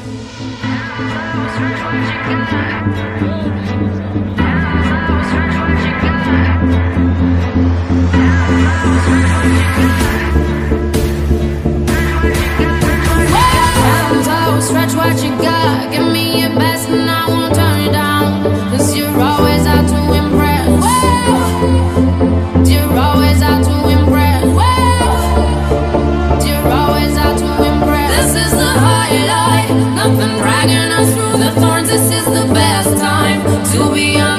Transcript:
Stretch what you got, give me your best and I won't turn you down. 'Cause you're always out to impress. You're always out to impress. You're always out to impress. This is the highlight, nothing dragging us through the thorns. This is the best time to be honest.